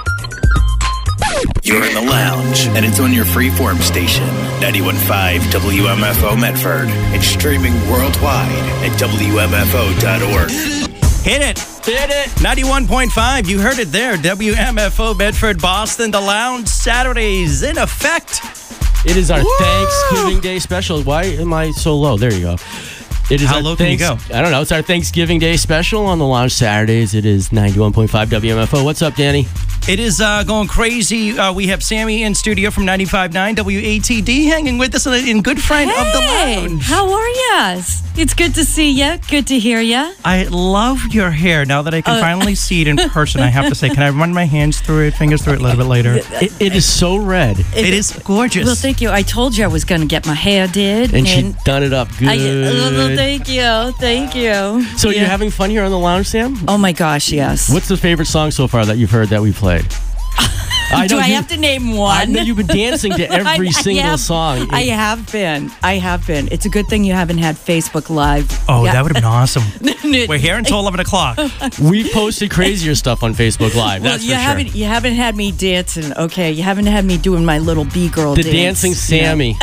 You're in the lounge, and it's on your freeform station, ninety-one point five W M F O Medford, and streaming worldwide at W M F O dot org. Hit it. Hit it. ninety-one point five. You heard it there. W M F O Medford, Boston. The Lounge Saturdays in effect. It is our Woo! Thanksgiving Day special. Why am I so low? There you go. It is How our low can you thanks- I don't know. It's our Thanksgiving Day special on the Lounge Saturdays. It is ninety-one point five W M F O. What's up, Danny? It is uh, going crazy. Uh, we have Sammy in studio from ninety-five point nine W A T D hanging with us and good friend hey, of the Lounge. How are ya? It's good to see you. Good to hear you. I love your hair. Now that I can Uh, finally see it in person, I have to say, can I run my hands through it, fingers through it a little bit later? It, it is so red. It is gorgeous. Well, thank you. I told you I was going to get my hair did. And she done it up good. I, uh, well, thank you. Thank you. So Yeah. you're having fun here on the Lounge, Sam? Oh, my gosh, yes. What's the favorite song so far that you've heard that we played? I Do know I you- have to name one? I know you've been dancing to every I- I single have- song. I have been. I have been. It's a good thing you haven't had Facebook Live. Oh, Yeah. that would have been awesome. We're here until eleven o'clock. We've posted crazier stuff on Facebook Live. Well, That's you for sure. haven't you haven't had me dancing, okay? You haven't had me doing my little B girl The dance. dancing Sammy.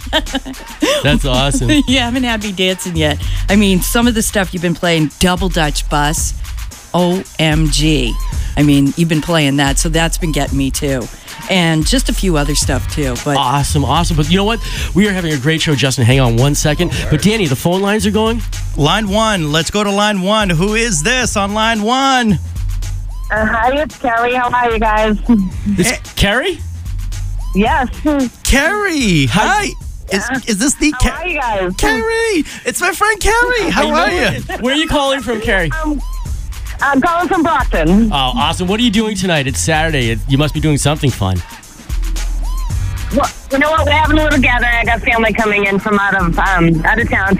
That's awesome. You haven't had me dancing yet. I mean, some of the stuff you've been playing, Double Dutch Bus, O M G. I mean, you've been playing that, so that's been getting me too. And just a few other stuff too. But Awesome, awesome. But you know what? We are having a great show, Justin. Hang on one second. But Danny, the phone lines are going? Line one. Let's go to line one. Who is this on line one? Uh, hi, it's Carrie. How are you guys? It's Carrie? Yes. Carrie. Hi. Is, is this the How are you guys? Carrie? It's my friend Carrie. How are you? Where are you calling from, Carrie? Um, I'm calling from Brockton. Oh, awesome. What are you doing tonight? It's Saturday. You must be doing something fun. Well, you know what? We're having a little gathering. I got family coming in from out of um, out of town.